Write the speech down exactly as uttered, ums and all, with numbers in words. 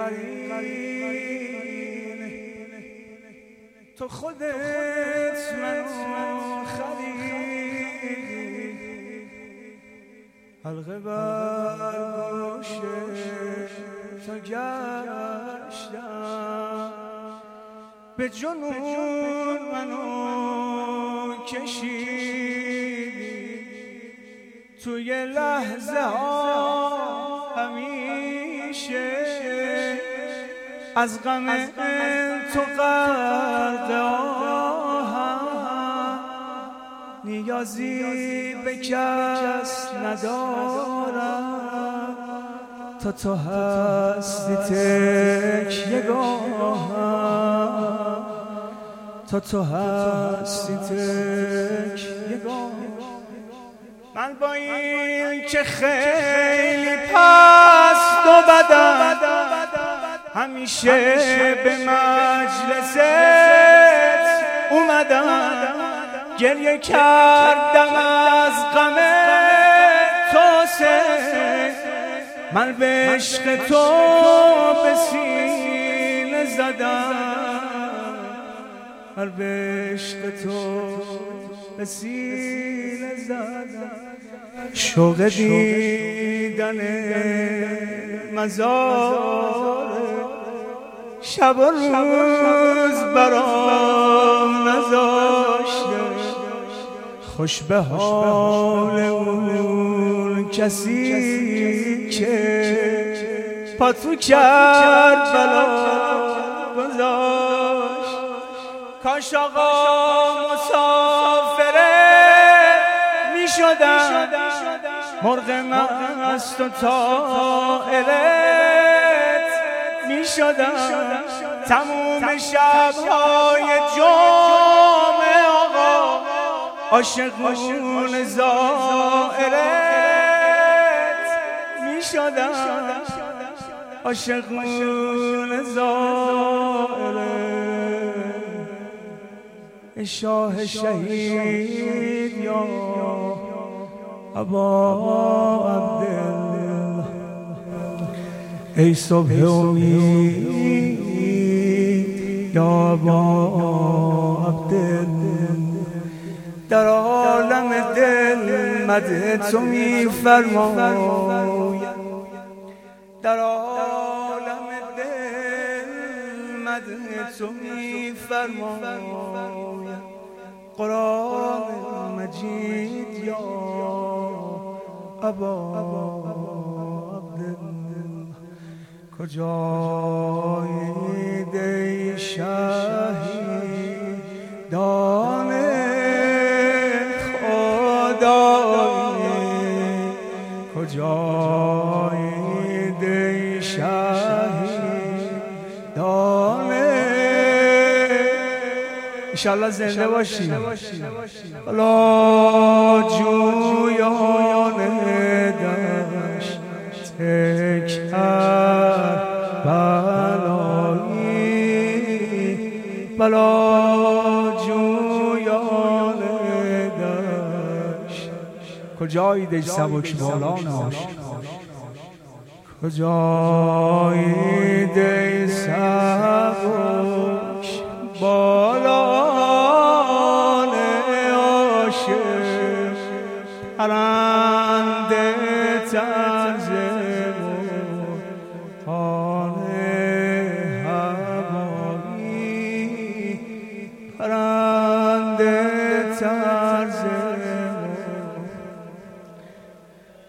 تو خودت منو خریدی، حلقه بر گوش تو گشتم، به جنون منو کشیدی، توی لحظه ها همیشه از غم تو غرق آهم، نیازی به کس ندارم، تا تو هستی تک یگاهم، تا تو هستی تک یگاهم. من با این که خیلی پست و بدم، همیشه به مجلست اومدم، گریه کردم از غم تو سه، من به عشق تو به سینه زدم، من به عشق تو به سینه زدم. شوق دیدن مزار شب و روز برام نذاشته، خوش به حال اون کسی که پا تو کربلا گذاشت. کاش آقا مسافره می شدم، مرغ مست و طائرت می شدم، تموم شبهای جمعه آقا عاشقون زائرت می شدم، عاشقون زائرت. شاه شهید یا ابا عبدالله، ای صبح امید یا ابا عبدالله، در عالم دل مدح تو می فرماید، در عالم دل مدح تو می فرماید. قرآن مجید یا ابا عبدالله، کجایید ای شهیدان خدایی، کجایید ای شهیدان، انشاءالله زنده باشی. حالا جویان دشت تکر بلایی، بلا جویان دشت، کجایید ای سبک بالان عاشق، کجایید ای سبک بالان عاشق، پرنده طنز مرغان هوایی، پرنده طنز